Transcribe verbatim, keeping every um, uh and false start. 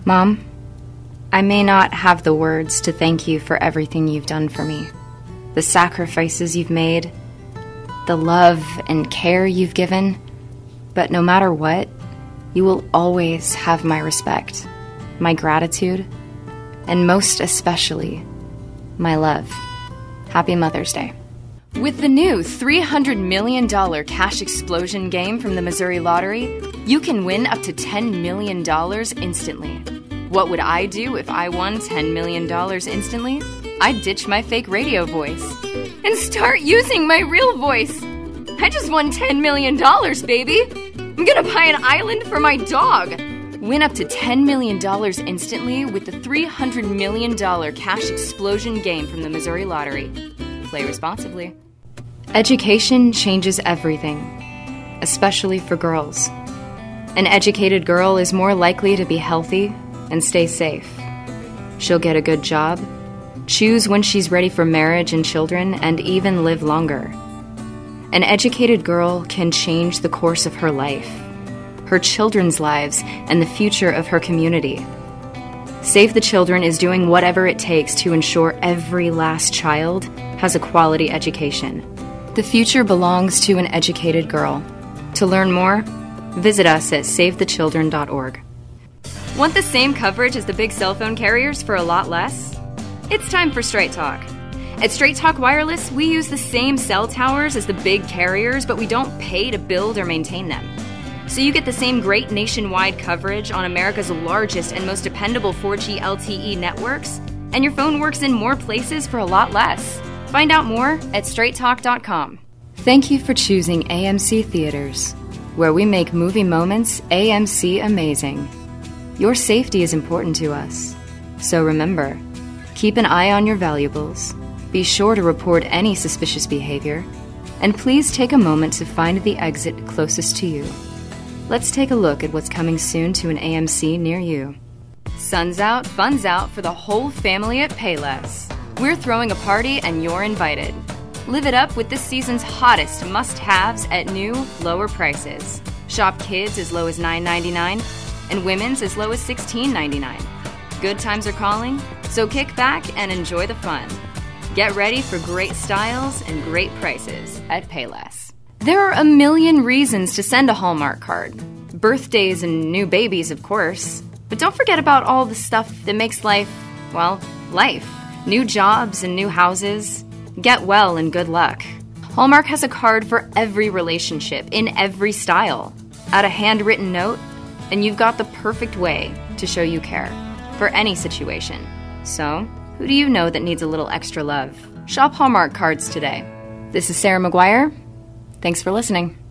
Mom, I may not have the words to thank you for everything you've done for me, the sacrifices you've made, the love and care you've given, but no matter what, you will always have my respect, my gratitude, and most especially, my love. Happy Mother's Day. With the new three hundred million dollars cash explosion game from the Missouri Lottery, you can win up to ten million dollars instantly. What would I do if I won ten million dollars instantly? I'd ditch my fake radio voice and start using my real voice. I just won ten million dollars, baby. I'm gonna buy an island for my dog. Win up to ten million dollars instantly with the three hundred million dollars cash explosion game from the Missouri Lottery. Play responsibly. Education changes everything, especially for girls. An educated girl is more likely to be healthy and stay safe. She'll get a good job, choose when she's ready for marriage and children, and even live longer. An educated girl can change the course of her life, her children's lives, and the future of her community. Save the Children is doing whatever it takes to ensure every last child has a quality education. The future belongs to an educated girl. To learn more, visit us at save the children dot org. Want the same coverage as the big cell phone carriers for a lot less? It's time for Straight Talk. At Straight Talk Wireless, we use the same cell towers as the big carriers, but we don't pay to build or maintain them. So you get the same great nationwide coverage on America's largest and most dependable four G L T E networks, and your phone works in more places for a lot less. Find out more at straight talk dot com. Thank you for choosing A M C Theaters, where we make movie moments A M C amazing. Your safety is important to us. So remember, keep an eye on your valuables, be sure to report any suspicious behavior, and please take a moment to find the exit closest to you. Let's take a look at what's coming soon to an A M C near you. Sun's out, fun's out for the whole family at Payless. We're throwing a party and you're invited. Live it up with this season's hottest must-haves at new, lower prices. Shop kids as low as nine ninety-nine and women's as low as sixteen ninety-nine. Good times are calling, so kick back and enjoy the fun. Get ready for great styles and great prices at Payless. There are a million reasons to send a Hallmark card. Birthdays and new babies, of course. But don't forget about all the stuff that makes life, well, life. New jobs and new houses. Get well and good luck. Hallmark has a card for every relationship, in every style. Add a handwritten note, and you've got the perfect way to show you care for any situation. So, who do you know that needs a little extra love? Shop Hallmark cards today. This is Sarah McGuire. Thanks for listening.